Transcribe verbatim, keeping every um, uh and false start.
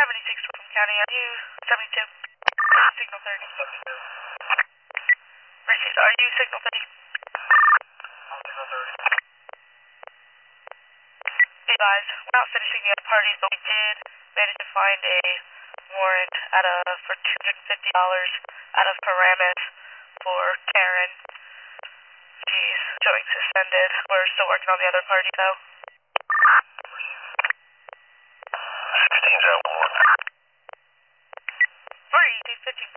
seventy-six from County. Are you seventy-two? Signal thirty. Received. Are you signal thirty? I'm signal thirty. Hey guys, we're not finishing the other parties, but we did manage to find a warrant out of for two hundred fifty dollars out of Paramus for Karen. She's showing suspended. We're still working on the other party though. sixteen zero one. Free, fifteen